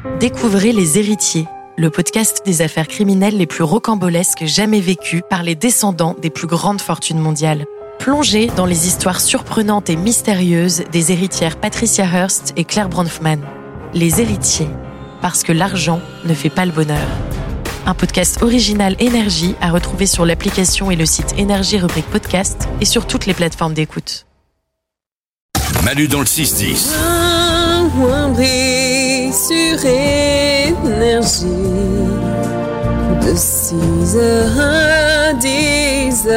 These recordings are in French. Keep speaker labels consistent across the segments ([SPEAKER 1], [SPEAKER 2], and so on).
[SPEAKER 1] Découvrez Les Héritiers, le podcast des affaires criminelles les plus rocambolesques jamais vécues par les descendants des plus grandes fortunes mondiales. Plongez dans les histoires surprenantes et mystérieuses des héritières Patricia Hearst et Claire Bronfman. Les Héritiers, parce que l'argent ne fait pas le bonheur. Un podcast original Énergie à retrouver sur l'application et le site Énergie rubrique podcast et sur toutes les plateformes d'écoute.
[SPEAKER 2] Manu dans le 6-10.
[SPEAKER 3] Sur Énergie de 6h à 10h.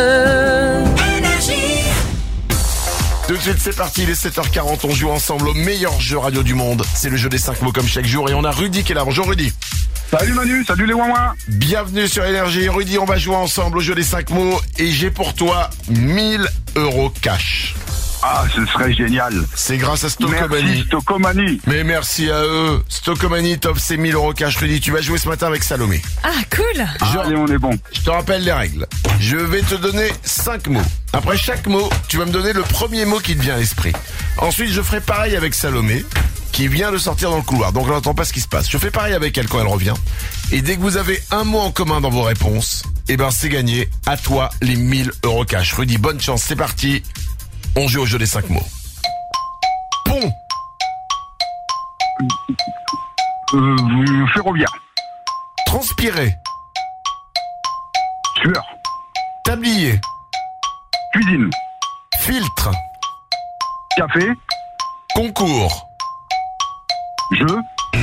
[SPEAKER 4] Tout de suite, c'est parti, il est 7h40, on joue ensemble au meilleur jeu radio du monde. C'est le jeu des 5 mots comme chaque jour et on a Rudy qui est là. Bonjour Rudy.
[SPEAKER 5] Salut Manu, salut les ouin-ouin.
[SPEAKER 4] Bienvenue sur Énergie. Rudy, on va jouer ensemble au jeu des 5 mots et j'ai pour toi 1000 € cash.
[SPEAKER 5] Ah, ce serait génial.
[SPEAKER 4] C'est grâce à Stocomanie.
[SPEAKER 5] Merci Stocomanie.
[SPEAKER 4] Mais merci à eux. Stocomanie t'offre ces 1000 € cash. Rudy, tu vas jouer ce matin avec Salomé.
[SPEAKER 6] Ah, cool.
[SPEAKER 5] Allez, on est bon.
[SPEAKER 4] Je te rappelle les règles. Je vais te donner 5 mots. Après chaque mot, tu vas me donner le premier mot qui te vient à l'esprit. Ensuite, je ferai pareil avec Salomé, qui vient de sortir dans le couloir. Donc, on n'entend pas ce qui se passe. Je fais pareil avec elle quand elle revient. Et dès que vous avez un mot en commun dans vos réponses, eh ben, c'est gagné. À toi, les 1000 € cash. Rudy, bonne chance. C'est parti. On joue au jeu des 5 mots. Pont.
[SPEAKER 5] Ferroviaire.
[SPEAKER 4] Transpirer.
[SPEAKER 5] Sueur.
[SPEAKER 4] Tablier.
[SPEAKER 5] Cuisine.
[SPEAKER 4] Filtre.
[SPEAKER 5] Café.
[SPEAKER 4] Concours.
[SPEAKER 5] Jeu.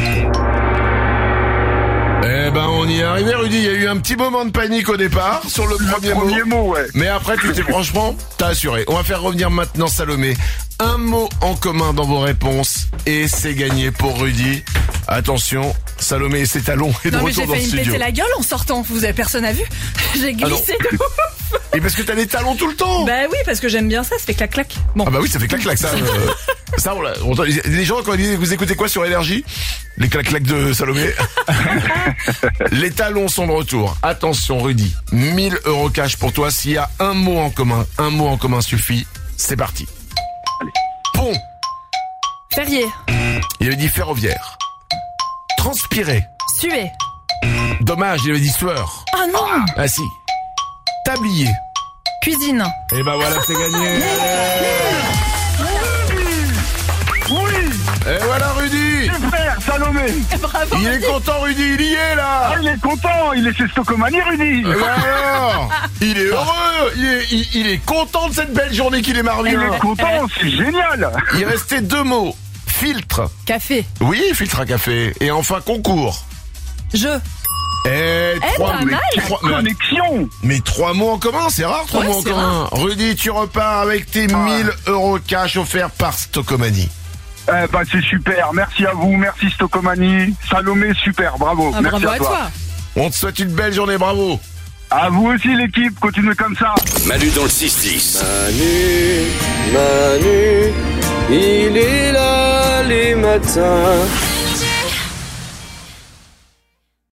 [SPEAKER 4] Eh ben, on y est arrivé, Rudy. Il y a eu un petit moment de panique au départ sur le premier mot.
[SPEAKER 5] Ouais.
[SPEAKER 4] Mais après, franchement, t'as assuré. On va faire revenir maintenant Salomé. Un mot en commun dans vos réponses et c'est gagné pour Rudy. Attention, Salomé et ses talons est de
[SPEAKER 6] Non mais
[SPEAKER 4] retour
[SPEAKER 6] j'ai
[SPEAKER 4] dans le
[SPEAKER 6] failli me
[SPEAKER 4] studio.
[SPEAKER 6] péter la gueule en sortant. Personne a vu. J'ai glissé de ouf.
[SPEAKER 4] Et parce que t'as les talons tout le temps.
[SPEAKER 6] Bah oui, parce que j'aime bien ça fait clac clac. Bon.
[SPEAKER 4] Ah bah oui, ça fait clac-clac ça. Ça, les gens quand ils disent vous écoutez quoi sur Énergie? Les clac-clac de Salomé. Les talons sont de retour. Attention Rudy, 1000 € cash pour toi. S'il y a un mot en commun suffit. C'est parti. Allez. Pont.
[SPEAKER 6] Ferrier.
[SPEAKER 4] Il avait dit ferroviaire. Transpirer.
[SPEAKER 6] Suer.
[SPEAKER 4] Dommage, il avait dit sueur.
[SPEAKER 6] Ah non.
[SPEAKER 4] Ah si. Tablier.
[SPEAKER 6] Cuisine.
[SPEAKER 4] Et ben voilà, c'est gagné.
[SPEAKER 5] Oui.
[SPEAKER 4] Et voilà Rudy.
[SPEAKER 5] Super, Salomé.
[SPEAKER 6] Bravo.
[SPEAKER 4] Il est content Rudy, il y est là.
[SPEAKER 5] Ah, il est content, il est chez Stocomanie, Rudy.
[SPEAKER 4] Et ben alors, il est heureux, il est content de cette belle journée qu'il est marre
[SPEAKER 5] Il
[SPEAKER 4] bien.
[SPEAKER 5] est content, c'est génial.
[SPEAKER 4] Il restait 2 mots. Filtre.
[SPEAKER 6] Café.
[SPEAKER 4] Oui, filtre à café. Et enfin concours.
[SPEAKER 6] Jeu.
[SPEAKER 4] Et
[SPEAKER 6] pas mal.
[SPEAKER 5] Connexion.
[SPEAKER 4] Mais 3 mots en commun, c'est rare 3
[SPEAKER 6] Ouais,
[SPEAKER 4] mots en
[SPEAKER 6] c'est
[SPEAKER 4] commun. Rudy, tu repars avec tes 1000 € cash offerts par Stocomanie.
[SPEAKER 5] Eh ben, c'est super. Merci à vous, merci Stocomanie. Salomé, super, bravo.
[SPEAKER 6] Ah,
[SPEAKER 5] merci
[SPEAKER 6] bravo
[SPEAKER 5] à
[SPEAKER 6] à
[SPEAKER 5] toi.
[SPEAKER 6] toi.
[SPEAKER 4] On te souhaite une belle journée, bravo.
[SPEAKER 5] À vous aussi l'équipe, continuez comme ça.
[SPEAKER 2] Manu dans le 6-10.
[SPEAKER 3] Manu, il est là les matins.